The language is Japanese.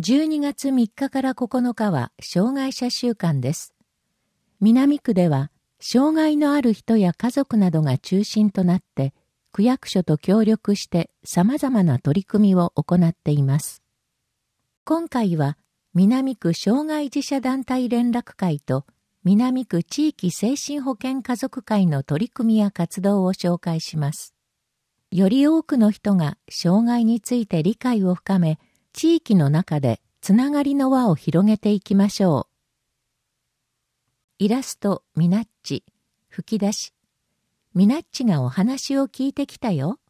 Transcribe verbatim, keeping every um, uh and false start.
じゅうにがつみっかからここのかは障害者週間です。南区では、障害のある人や家族などが中心となって、区役所と協力して様々な取り組みを行っています。今回は、南区障害児者団体連絡会と南区地域精神保健家族会の取り組みや活動を紹介します。より多くの人が障害について理解を深め、地域の中でつながりの輪を広げていきましょう。イラスト、ミナッチ、吹き出し。ミナッチがお話を聞いてきたよ。